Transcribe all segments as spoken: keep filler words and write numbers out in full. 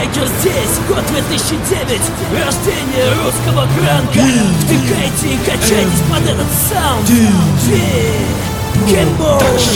Тайгер здесь, год две тысячи девять, рождение русского гранка. Втыкайте и качайтесь под этот саунд. Кэмбо.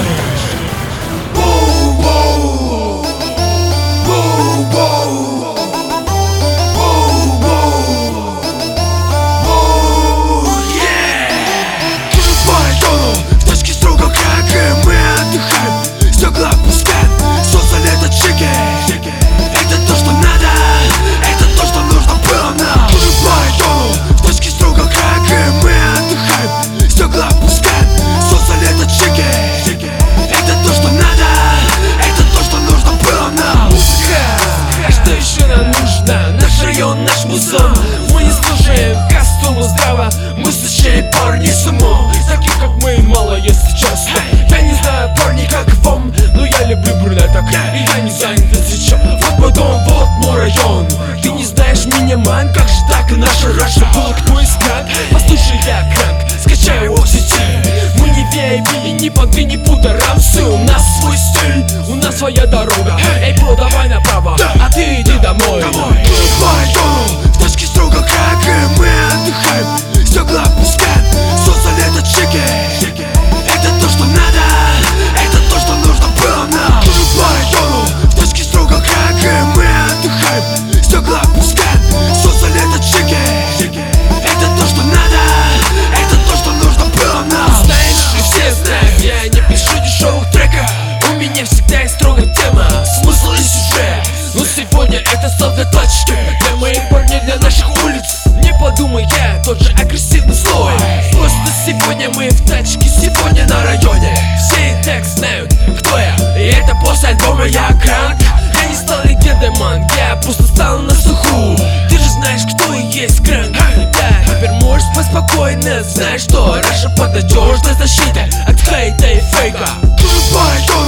Наш музон, мы не слушаем костюму здраво. Мы сущие парни с умом, таких как мы мало, если честно. Я не знаю, парни, как вам, но я люблю брюнеток. И я не занят сейчас. Вот мой дом, вот мой район. Ты не знаешь меня, ман, как же так? И наша раша был твой сканк. Послушай, я кранк, скачай его в сети. Мы не ви ай пи и не понты, не пудорамсы. У нас свой стиль, у нас своя дорога. Эй, бро, давай направо, а ты иди домой. В тачке строго как и мы отдыхаем. Стекла опускаем, создали этот чеки. Это то, что надо, это то, что нужно было нам. По району, в тачке строго как и мы отдыхаем. Стекла опускаем, создали этот чеки. Это то, что надо, это то, что нужно было нам. Знаешь, и все знают, я не пишу дешевых треков. У меня всегда есть строгая тема, смысл и сюжет. Но сегодня это словно точки для моих парней, для наших улиц. Не подумай, я тот же агрессивный слой. Просто сегодня мы в тачке, сегодня на районе. Все и так знают, кто я, и это после альбома я кранк. Я не стал легендой, ман, я просто стал на слуху. Ты же знаешь, кто и есть кранк. Да, теперь можешь спать спокойно, знаешь, что Раша под надежной защитой от хейта и фейка. По району